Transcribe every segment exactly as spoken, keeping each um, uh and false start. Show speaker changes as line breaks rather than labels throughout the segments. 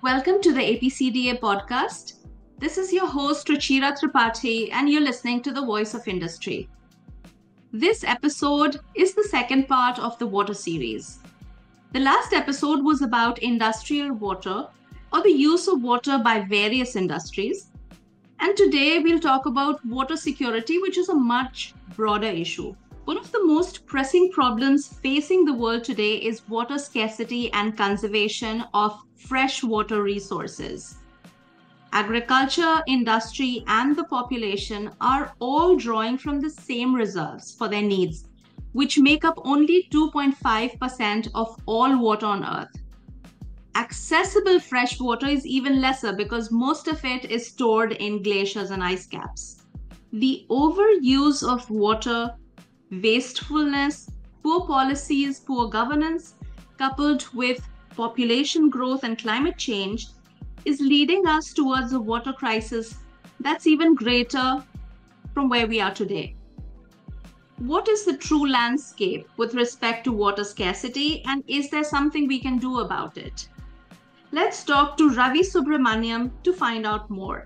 Welcome to the A P C D A podcast. This is your host Ruchira Tripathi and you're listening to the Voice of Industry. This episode is the second part of the water series. The last episode was about industrial water or the use of water by various industries. And today we'll talk about water security, which is a much broader issue. One of the most pressing problems facing the world today is water scarcity and conservation of fresh water resources. Agriculture, industry, and the population are all drawing from the same reserves for their needs, which make up only two point five percent of all water on Earth. Accessible fresh water is even lesser because most of it is stored in glaciers and ice caps. The overuse of water, wastefulness, poor policies, poor governance, coupled with population growth and climate change, is leading us towards a water crisis that's even greater from where we are today. What is the true landscape with respect to water scarcity, and is there something we can do about it? Let's talk to Ravi Subramaniam to find out more.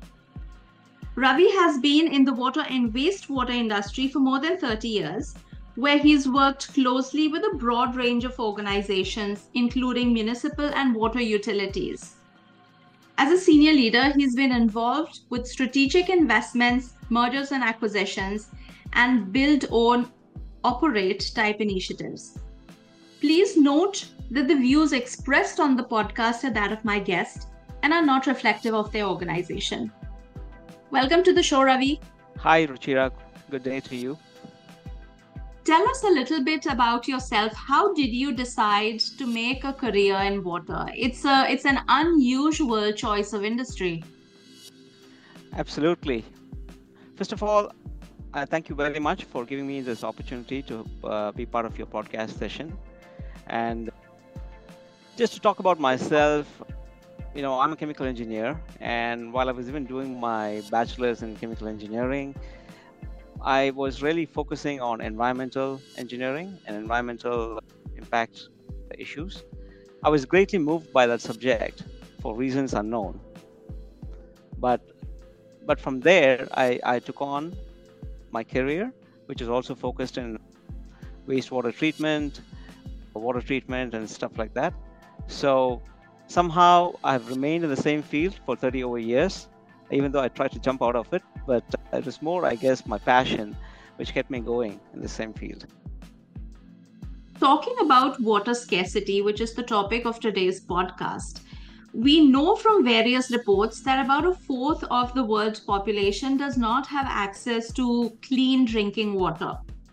Ravi has been in the water and wastewater industry for more than thirty years, where he's worked closely with a broad range of organizations, including municipal and water utilities. As a senior leader, he's been involved with strategic investments, mergers and acquisitions, and build, own, operate type initiatives. Please note that the views expressed on the podcast are that of my guest and are not reflective of their organization. Welcome to the show, Ravi.
Hi, Ruchira. Good day to you.
Tell us a little bit about yourself. How did you decide to make a career in water? It's a, it's an unusual choice of industry.
Absolutely. First of all, I thank you very much for giving me this opportunity to uh, be part of your podcast session. And just to talk about myself, you know, I'm a chemical engineer, and while I was even doing my bachelor's in chemical engineering, I was really focusing on environmental engineering and environmental impact issues. I was greatly moved by that subject for reasons unknown. But but from there, I, I took on my career, which is also focused in wastewater treatment, water treatment, and stuff like that. So somehow I've remained in the same field for thirty over years, even though I tried to jump out of it. But it was more, I guess, my passion which kept me going in the same field.
Talking about water scarcity, which is the topic of today's podcast, we know from various reports that about a fourth of the world's population does not have access to clean drinking water.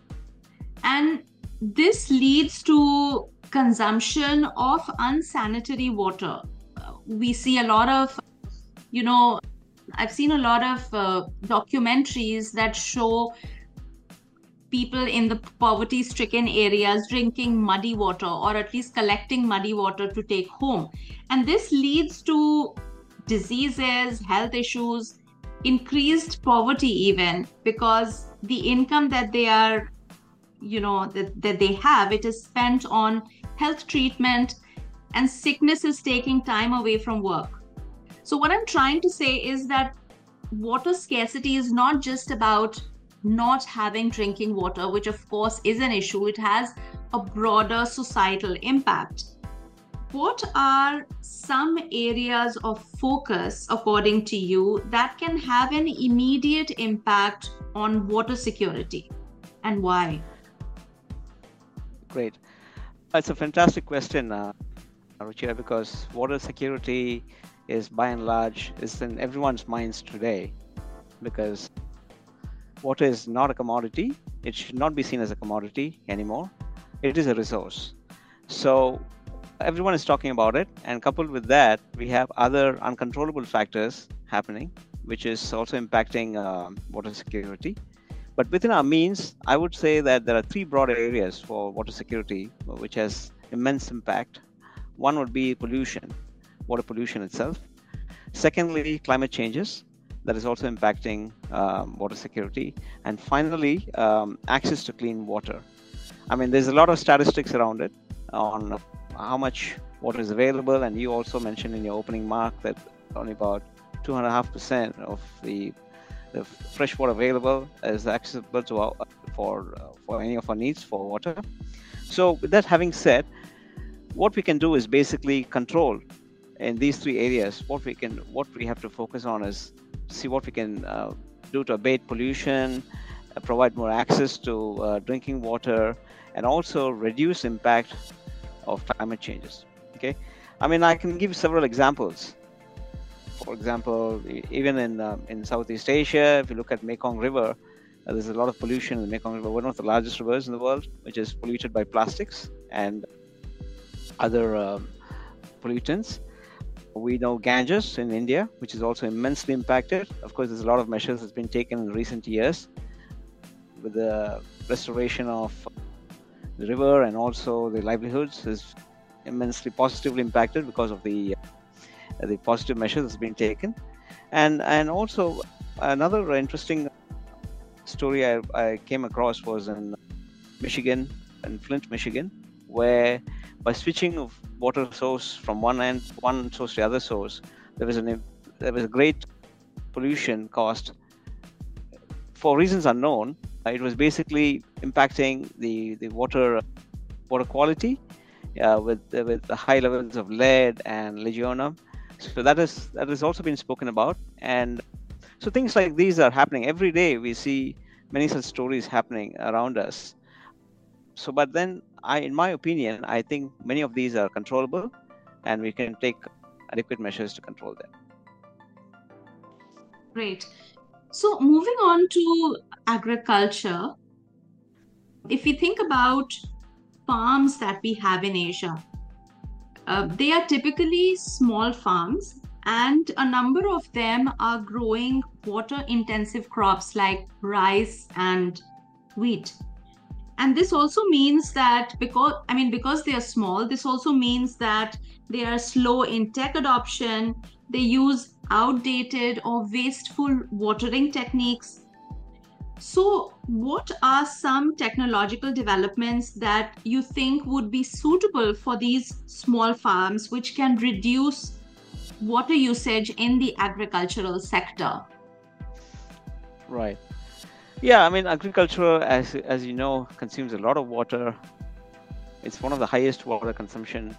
And this leads to consumption of unsanitary water. We see a lot of, you know, I've seen a lot of uh, documentaries that show people in the poverty-stricken areas drinking muddy water, or at least collecting muddy water to take home. And this leads to diseases, health issues, increased poverty even, because the income that they are, you know, that, that they have, it is spent on health treatment, and sickness is taking time away from work. So what I'm trying to say is that water scarcity is not just about not having drinking water, which of course is an issue. It has a broader societal impact. What are some areas of focus, according to you, that can have an immediate impact on water security, and why?
Great. It's a fantastic question, uh, Ruchira, because water security is by and large is in everyone's minds today, because water is not a commodity. It should not be seen as a commodity anymore. It is a resource. So everyone is talking about it, and coupled with that, we have other uncontrollable factors happening, which is also impacting uh, water security. But within our means, I would say that there are three broad areas for water security, which has immense impact. One would be pollution, water pollution itself. Secondly, climate changes, that is also impacting um, water security. And finally, um, access to clean water. I mean, there's a lot of statistics around it on how much water is available. And you also mentioned in your opening mark that only about two and a half percent of the, the fresh water available is accessible to our, for uh, for any of our needs for water. So with that having said, what we can do is basically control in these three areas. What we can, what we have to focus on is see what we can uh, do to abate pollution, uh, provide more access to uh, drinking water, and also reduce impact of climate changes. Okay, I mean, I can give several examples. For example, even in um, in Southeast Asia, if you look at Mekong River, uh, there's a lot of pollution in the Mekong River, one of the largest rivers in the world, which is polluted by plastics and other um, pollutants. We know Ganges in India, which is also immensely impacted. Of course, there's a lot of measures that's been taken in recent years with the restoration of the river, and also the livelihoods is immensely positively impacted because of the uh, the positive measures that's been taken. And and also another interesting story I, I came across was in Michigan, in Flint, Michigan, where by switching of water source from one end, one source to the other source, there was an there was a great pollution caused for reasons unknown. It was basically impacting the the water water quality uh, with with the high levels of lead and legionella. So that is that has also been spoken about, and so things like these are happening every day. We see many such stories happening around us. So, but then, I, in my opinion, I think many of these are controllable, and we can take adequate measures to control them.
Great. So, moving on to agriculture, if we think about farms that we have in Asia, uh, they are typically small farms, and a number of them are growing water-intensive crops like rice and wheat. And this also means that because, I mean, because they are small, this also means that they are slow in tech adoption. They use outdated or wasteful watering techniques. So what are some technological developments that you think would be suitable for these small farms, which can reduce water usage in the agricultural sector?
Right. Yeah, I mean, agriculture, as as you know, consumes a lot of water. It's one of the highest water consumption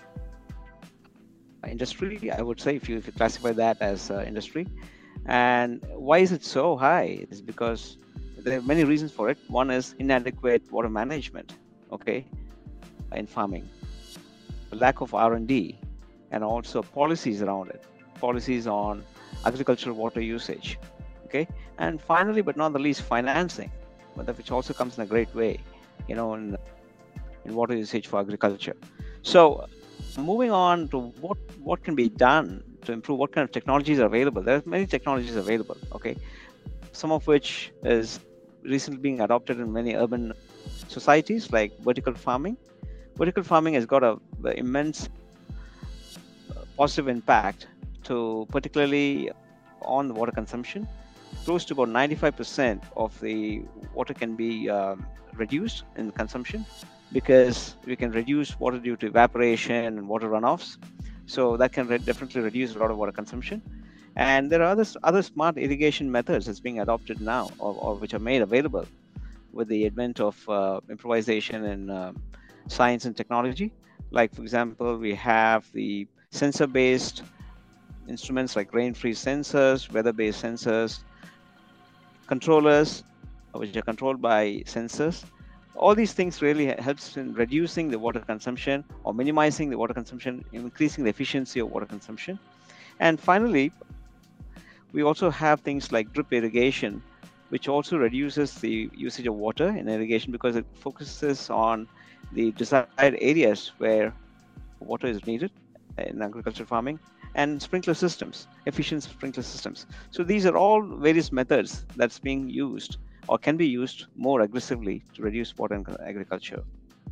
industry, I would say, if you if you classify that as uh, industry. And why is it so high? It's because there are many reasons for it. One is inadequate water management, okay, in farming, lack of R and D, and also policies around it, policies on agricultural water usage. Okay, and finally, but not the least, financing, which also comes in a great way, you know, in, in water usage for agriculture. So, moving on to what what can be done to improve, what kind of technologies are available. There are many technologies available. Okay, some of which is recently being adopted in many urban societies, like vertical farming. Vertical farming has got a, a immense positive impact to particularly on the water consumption. Close to about ninety-five percent of the water can be um, reduced in consumption, because we can reduce water due to evaporation and water runoffs. So that can re- definitely reduce a lot of water consumption. And there are other, other smart irrigation methods that's being adopted now, or, or which are made available with the advent of uh, improvisation and uh, science and technology. Like, for example, we have the sensor-based instruments like rain-freeze sensors, weather-based sensors, controllers, which are controlled by sensors. All these things really helps in reducing the water consumption or minimizing the water consumption, increasing the efficiency of water consumption. And finally, we also have things like drip irrigation, which also reduces the usage of water in irrigation because it focuses on the desired areas where water is needed in agricultural farming, and sprinkler systems, efficient sprinkler systems. So these are all various methods that's being used or can be used more aggressively to reduce water in agriculture.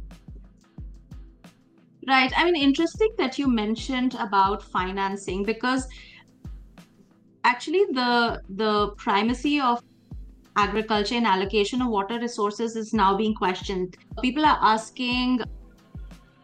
Right. I mean, interesting that you mentioned about financing, because actually the the primacy of agriculture and allocation of water resources is now being questioned. People are asking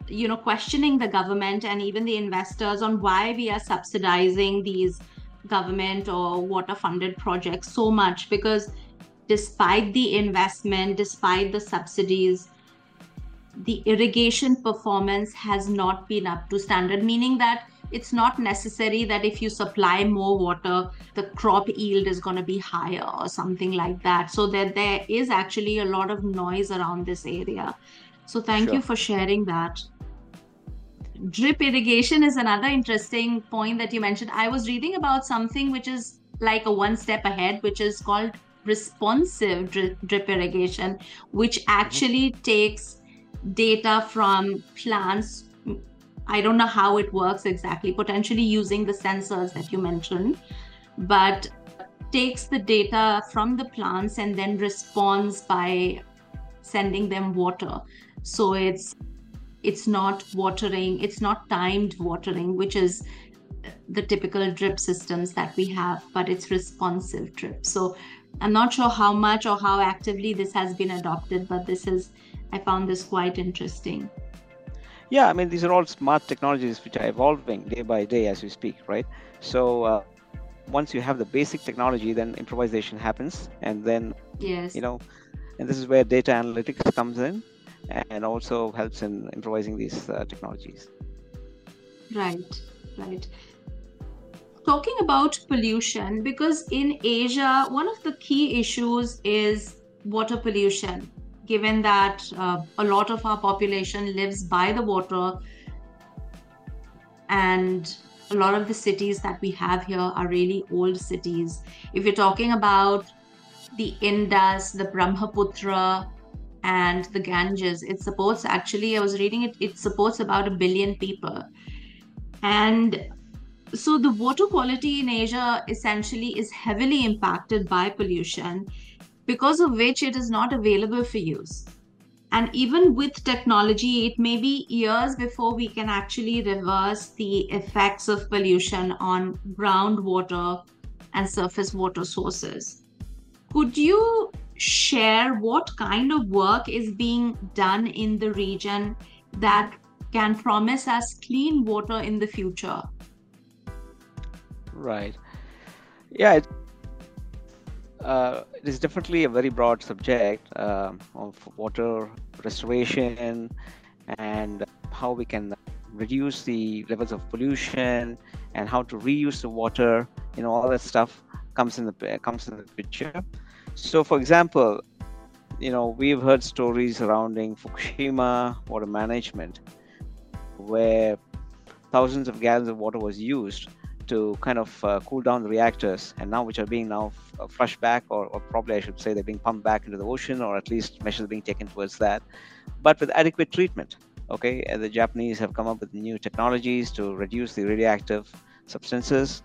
you know, questioning the government and even the investors on why we are subsidizing these government or water funded projects so much, because despite the investment, despite the subsidies, the irrigation performance has not been up to standard, meaning that it's not necessary that if you supply more water, the crop yield is going to be higher or something like that. So that there is actually a lot of noise around this area. So thank
Sure.
you for sharing that. Drip irrigation is another interesting point that you mentioned. I was reading about something which is like a one step ahead, which is called responsive drip, drip irrigation, which actually mm-hmm. takes data from plants. I don't know how it works exactly, potentially using the sensors that you mentioned, but takes the data from the plants and then responds by sending them water. So it's it's not watering, it's not timed watering, which is the typical drip systems that we have, but it's responsive drip. So I'm not sure how much or how actively this has been adopted, but this is, I found this quite interesting.
Yeah, I mean, these are all smart technologies which are evolving day by day as we speak, right? So uh, once you have the basic technology, then improvisation happens. And then,
yes,
you know, and this is where data analytics comes in and also helps in improvising these uh, technologies.
Right, right. Talking about pollution, because in Asia, one of the key issues is water pollution, given that uh, a lot of our population lives by the water, and a lot of the cities that we have here are really old cities. If you're talking about the Indus, the Brahmaputra, and the Ganges, it supports, actually, I was reading it, it supports about a billion people. And so the water quality in Asia essentially is heavily impacted by pollution, because of which it is not available for use. And even with technology, it may be years before we can actually reverse the effects of pollution on groundwater and surface water sources. Could you share what kind of work is being done in the region that can promise us clean water in the future?
Right. Yeah, it, uh, it is definitely a very broad subject uh, of water restoration and how we can reduce the levels of pollution and how to reuse the water. You know, all that stuff comes in the comes in the picture. So, for example, you know, we've heard stories surrounding Fukushima water management, where thousands of gallons of water was used to kind of uh, cool down the reactors, and now which are being now f- flushed back, or, or probably I should say they're being pumped back into the ocean, or at least measures are being taken towards that, but with adequate treatment. Okay, and the Japanese have come up with new technologies to reduce the radioactive substances,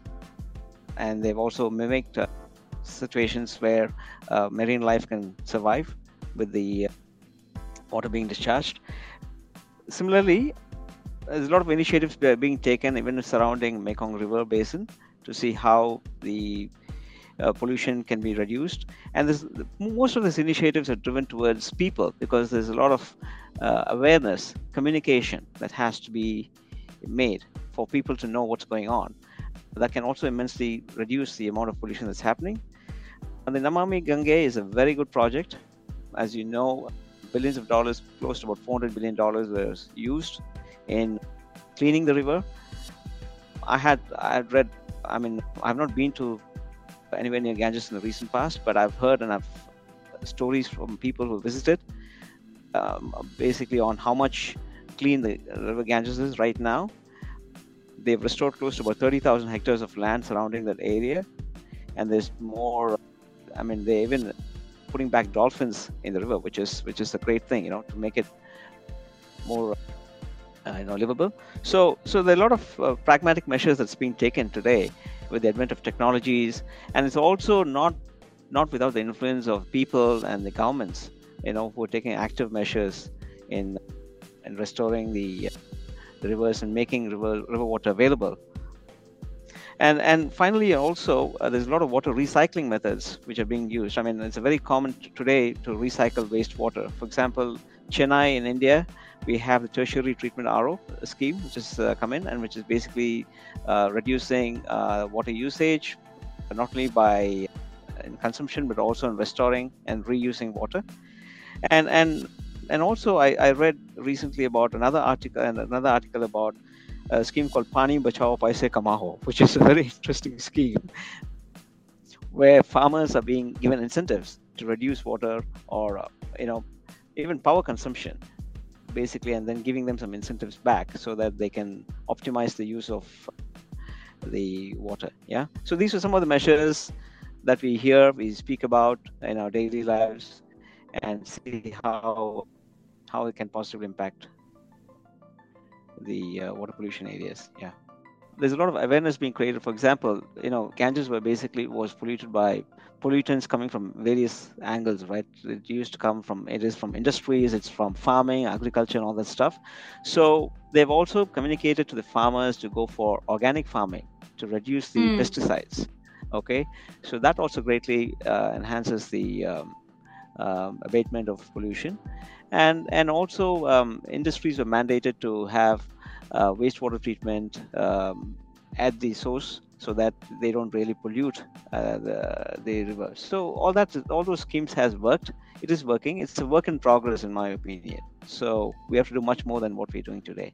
and they've also mimicked uh, situations where uh, marine life can survive with the uh, water being discharged. Similarly, there's a lot of initiatives being taken even surrounding Mekong River Basin to see how the uh, pollution can be reduced. And this, most of these initiatives are driven towards people, because there's a lot of uh, awareness, communication that has to be made for people to know what's going on. That can also immensely reduce the amount of pollution that's happening. And the Namami Gange is a very good project. As you know, billions of dollars, close to about four hundred billion dollars was used in cleaning the river. I had I had read, I mean, I've not been to anywhere near Ganges in the recent past, but I've heard and I've stories from people who visited, um, basically on how much clean the river Ganges is right now. They've restored close to about thirty thousand hectares of land surrounding that area, and there's more. I mean, they even putting back dolphins in the river, which is which is a great thing, you know, to make it more uh, you know livable. So so there are a lot of uh, pragmatic measures that's being taken today with the advent of technologies, and it's also not not without the influence of people and the governments, you know, who are taking active measures in in restoring the, uh, the rivers and making river river water available. And and finally, also, uh, there's a lot of water recycling methods which are being used. I mean, it's a very common t- today to recycle wastewater. For example, Chennai in India, we have the tertiary treatment R O scheme, which has uh, come in and which is basically uh, reducing uh, water usage, not only by uh, in consumption but also in restoring and reusing water. And and and also, I, I read recently about another article and another article about a scheme called Pani Bachao Paise Kamaho, which is a very interesting scheme where farmers are being given incentives to reduce water or uh, you know even power consumption, basically, and then giving them some incentives back so that they can optimize the use of the water. Yeah. So these are some of the measures that we hear, we speak about in our daily lives, and see how how it can positively impact the uh, water pollution areas. Yeah. There's a lot of awareness being created. For example, you know, Ganges were basically was polluted by pollutants coming from various angles, right? It used to come from, it is from industries, it's from farming, agriculture, and all that stuff. So they've also communicated to the farmers to go for organic farming to reduce the
Hmm.
pesticides. Okay, so that also greatly uh, enhances the um, um, abatement of pollution, and and also um, industries were mandated to have uh, wastewater treatment um, at the source so that they don't really pollute uh, the the rivers. So all that, all those schemes has worked. It is working. It's a work in progress, in my opinion. So we have to do much more than what we're doing today.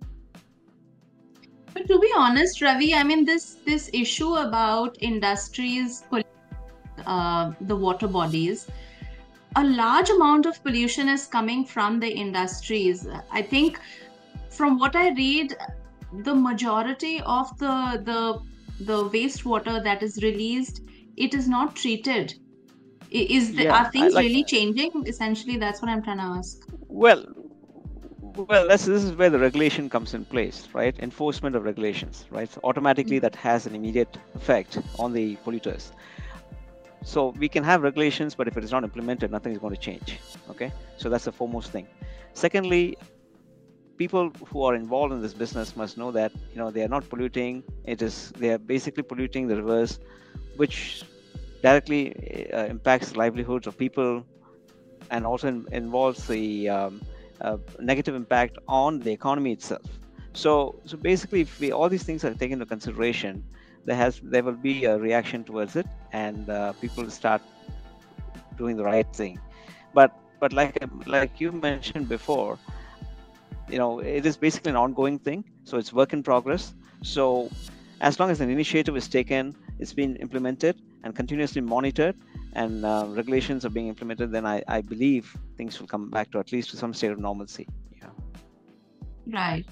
But to be honest, Ravi, I mean this this issue about industries, uh, the water bodies, a large amount of pollution is coming from the industries. I think from what I read, the majority of the the the wastewater that is released, it is not treated. I- Is the,
Yeah,
are
I
things
like.
really changing? Essentially, that's what I'm trying to ask.
Well, well, that's, this is where the regulation comes in place, right? Enforcement of regulations, right? So automatically, that has an immediate effect on the polluters. So we can have regulations, but if it is not implemented, nothing is going to change. Okay, so that's the foremost thing. Secondly, people who are involved in this business must know that, you know, they are not polluting. It is, they are basically polluting the rivers, which directly uh, impacts the livelihoods of people, and also in, involves the um, uh, negative impact on the economy itself. So, so basically, if we, all these things are taken into consideration, there has there will be a reaction towards it, and uh, people will start doing the right thing. But but like like you mentioned before, you know, it is basically an ongoing thing. So it's work in progress. So as long as an initiative is taken, it's been implemented and continuously monitored, and uh, regulations are being implemented, then I, I believe things will come back to at least to some state of normalcy. Yeah.
Right.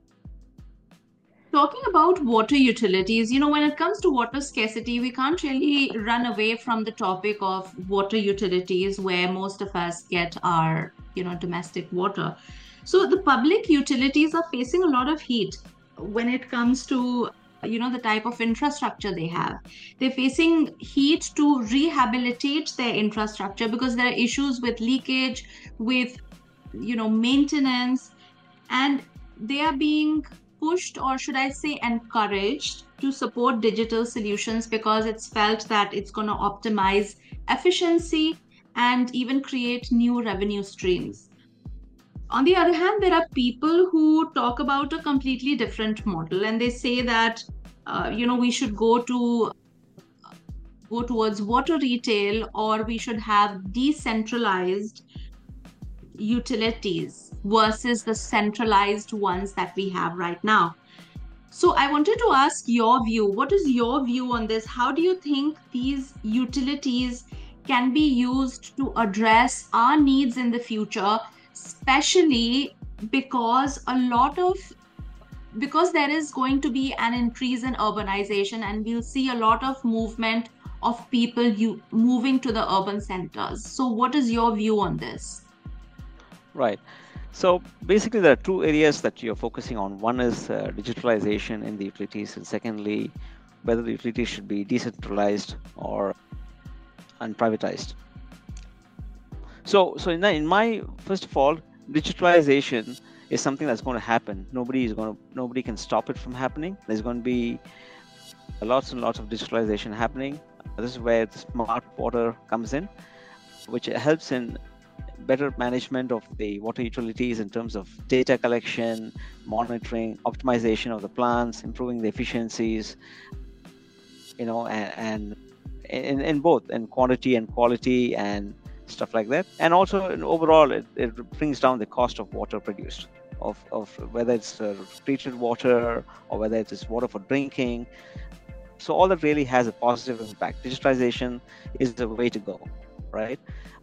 Talking about water utilities, you know, when it comes to water scarcity, we can't really run away from the topic of water utilities where most of us get our, you know, domestic water. So the public utilities are facing a lot of heat when it comes to, you know, the type of infrastructure they have. They're facing heat to rehabilitate their infrastructure because there are issues with leakage, with, you know, maintenance, and they are being pushed, or should I say encouraged, to support digital solutions because it's felt that it's going to optimize efficiency and even create new revenue streams. On the other hand, there are people who talk about a completely different model, and they say that uh, you know we should go to go towards water retail, or we should have decentralized utilities versus the centralized ones that we have right now. So I wanted to ask your view. What is your view on this? How do you think these utilities can be used to address our needs in the future, especially because a lot of because there is going to be an increase in urbanization, and we'll see a lot of movement of people you, moving to the urban centers. So what is your view on this?
Right. So basically, there are two areas that you're focusing on. One is uh, digitalization in the utilities, and secondly, whether the utilities should be decentralized or unprivatized. So, so in, the, in my first of all, digitalization is something that's going to happen. Nobody is going to, nobody can stop it from happening. There's going to be lots and lots of digitalization happening. This is where the smart water comes in, which helps in better management of the water utilities in terms of data collection, monitoring, optimization of the plants, improving the efficiencies, you know, and, and in, in both in quantity and quality and stuff like that. And also in overall, it, it brings down the cost of water produced, of, of whether it's uh, treated water or whether it is water for drinking. So all that really has a positive impact. Digitalization is the way to go, right?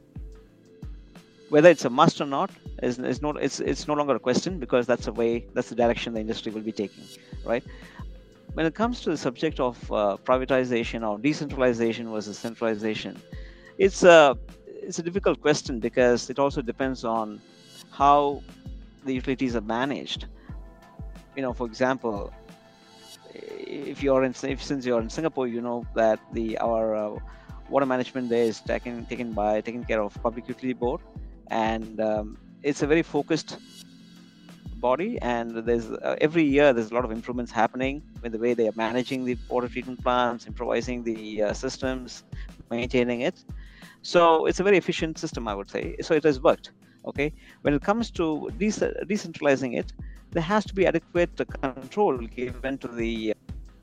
Whether it's a must or not is, is not it's it's no longer a question, because that's the way that's the direction the industry will be taking, right? When it comes to the subject of uh, privatization or decentralization versus centralization, it's a it's a difficult question, because it also depends on how the utilities are managed. You know, for example, if you're in if, since you're in Singapore, you know that the our uh, water management there is taken taken by taken care of Public Utility Board, and um, it's a very focused body, and there's uh, every year there's a lot of improvements happening with the way they are managing the water treatment plants, improvising the uh, systems, maintaining it. So it's a very efficient system, I would say. So it has worked. Okay, when it comes to de- decentralizing it, there has to be adequate control given to the,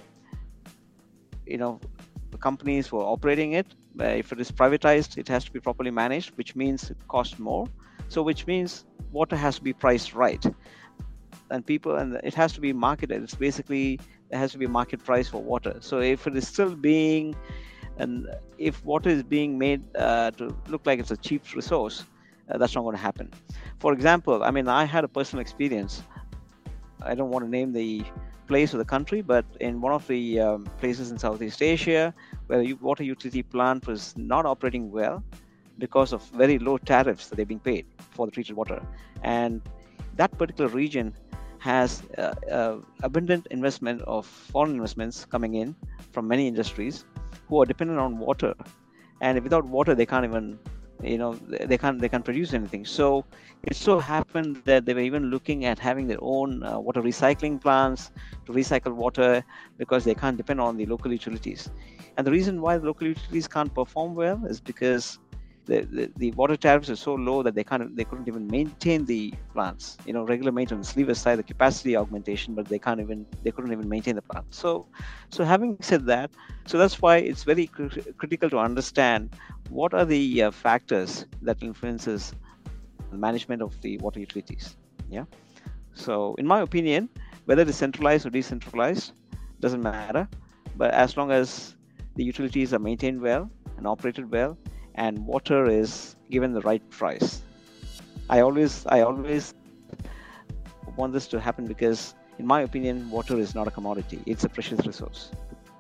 you know, the companies who are operating it. Uh, if it is privatized, it has to be properly managed, which means it costs more. So which means water has to be priced right, and people and it has to be marketed. It's basically there has to be a market price for water. So if it is still being, and if water is being made uh, to look like it's a cheap resource, uh, that's not going to happen. For example, I mean, I had a personal experience. I don't want to name the place or the country, but in one of the um, places in Southeast Asia where the water utility plant was not operating well because of very low tariffs that they're being paid for the treated water. And that particular region has uh, uh, abundant investment of foreign investments coming in from many industries who are dependent on water. And without water, they can't even, you know, they can't they can't produce anything. So it so happened that they were even looking at having their own uh, water recycling plants to recycle water, because they can't depend on the local utilities. And the reason why the local utilities can't perform well is because the, the, the water tariffs are so low that they can't they couldn't even maintain the plants. You know, regular maintenance, leave aside the capacity augmentation, but they can't even they couldn't even maintain the plant. So, so having said that, so that's why it's very cr- critical to understand what are the uh, factors that influences the management of the water utilities. Yeah. So, in my opinion, whether it is centralized or decentralized doesn't matter, but as long as the utilities are maintained well and operated well, and water is given the right price. I always, I always want this to happen because, in my opinion, water is not a commodity; it's a precious resource.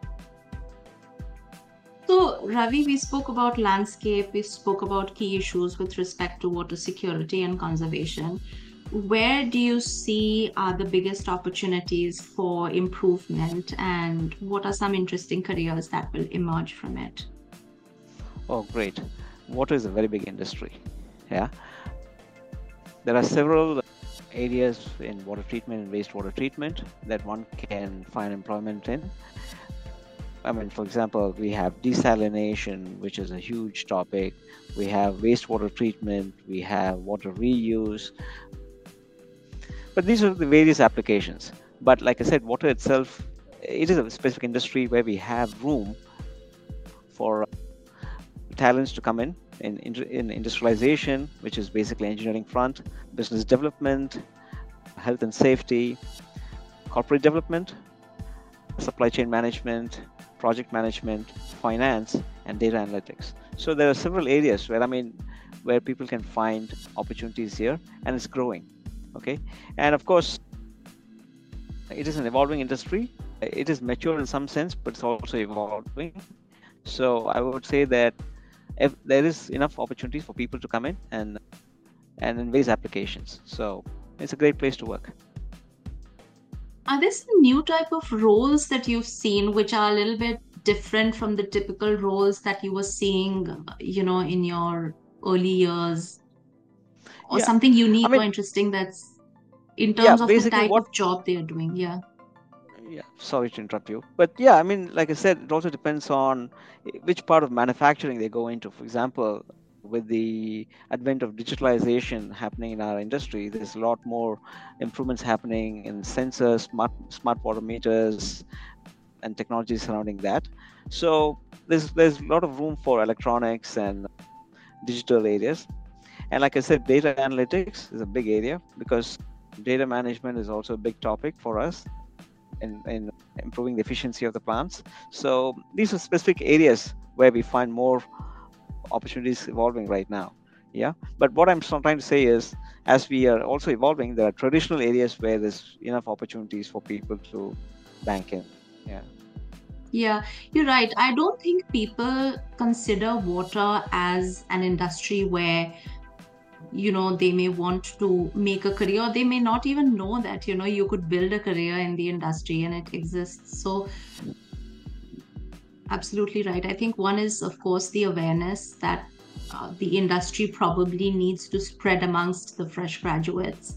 So, Ravi, we spoke about landscape, we spoke about key issues with respect to water security and conservation. Where do you see are the biggest opportunities for improvement, and what are some interesting careers that will emerge from it?
Oh, great. Water is a very big industry. Yeah. There are several areas in water treatment and wastewater treatment that one can find employment in. I mean, for example, we have desalination, which is a huge topic. We have wastewater treatment. We have water reuse. But these are the various applications. But like I said, water itself, it is a specific industry where we have room for talents to come in, in, in industrialization, which is basically engineering front, business development, health and safety, corporate development, supply chain management, project management, finance, and data analytics. So there are several areas where, I mean, where people can find opportunities here, and it's growing. Okay. And of course, it is an evolving industry. It is mature in some sense, but it's also evolving. So I would say that if there is enough opportunities for people to come in and and in various applications. So it's a great place to work.
Are there some new type of roles that you've seen which are a little bit different from the typical roles that you were seeing, you know, in your early years? Or
Yeah.
something unique
I mean,
or interesting that's in
yeah,
terms of the
basically
type
what
of job they're doing? Yeah.
Yeah, sorry to interrupt you. But yeah, I mean, like I said, it also depends on which part of manufacturing they go into. For example, with the advent of digitalization happening in our industry, there's a lot more improvements happening in sensors, smart smart water meters, and technology surrounding that. So there's there's a lot of room for electronics and digital areas. And like I said, data analytics is a big area because data management is also a big topic for us in, in improving the efficiency of the plants. So these are specific areas where we find more opportunities evolving right now. Yeah. But what I'm trying to say is, as we are also evolving, there are traditional areas where there's enough opportunities for people to bank in. Yeah.
Yeah, you're right. I don't think people consider water as an industry where, you know, they may want to make a career, or they may not even know that, you know, you could build a career in the industry and it exists. So absolutely right. I think one is, of course, the awareness that uh, the industry probably needs to spread amongst the fresh graduates.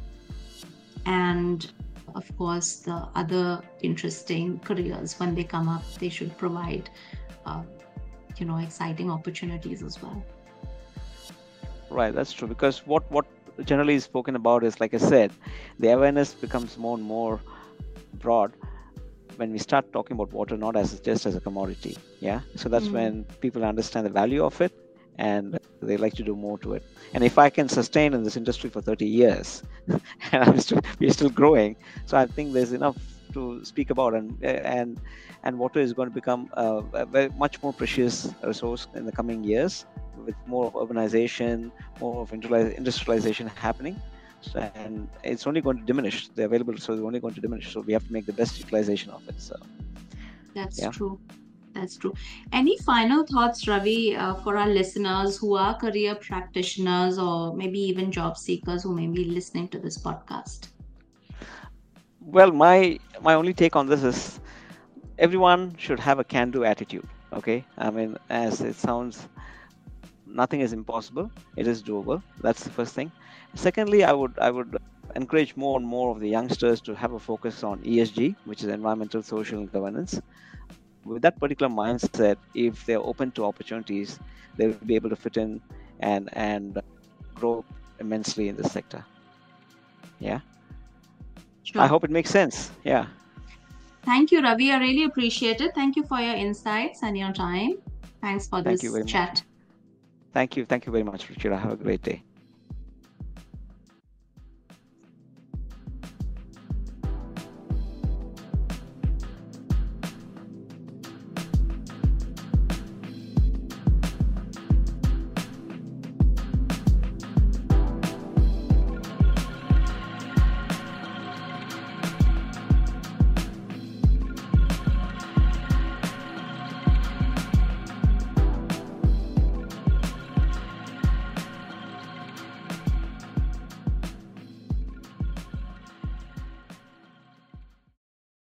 And of course, the other interesting careers, when they come up, they should provide, uh, you know, exciting opportunities as well.
Right, that's true. Because what what generally is spoken about is, like I said, the awareness becomes more and more broad when we start talking about water not as just as a commodity. Yeah, so that's mm. when people understand the value of it and they like to do more to it. And if I can sustain in this industry for thirty years and I'm still, we're still growing, so I think there's enough to speak about, and and and water is going to become a, a very much more precious resource in the coming years, with more of urbanization, more of industrialization happening. So, and it's only going to diminish. The available resources are only going to diminish. So we have to make the best utilization of it. So
that's yeah. true. That's true. Any final thoughts, Ravi, uh, for our listeners who are career practitioners or maybe even job seekers who may be listening to this podcast?
Well, my my only take on this is everyone should have a can-do attitude. Okay, I mean, as it sounds, nothing is impossible. It is doable. That's the first thing. Secondly, I would I would encourage more and more of the youngsters to have a focus on E S G, which is environmental, social, and governance. With that particular mindset, if they're open to opportunities, they will be able to fit in and and grow immensely in this sector. Yeah. Sure. I hope it makes sense. Yeah.
Thank you, Ravi. I really appreciate it. Thank you for your insights and your time. Thanks for
Thank
this chat.
Much. Thank you. Thank you very much, Ruchira. Have a great day.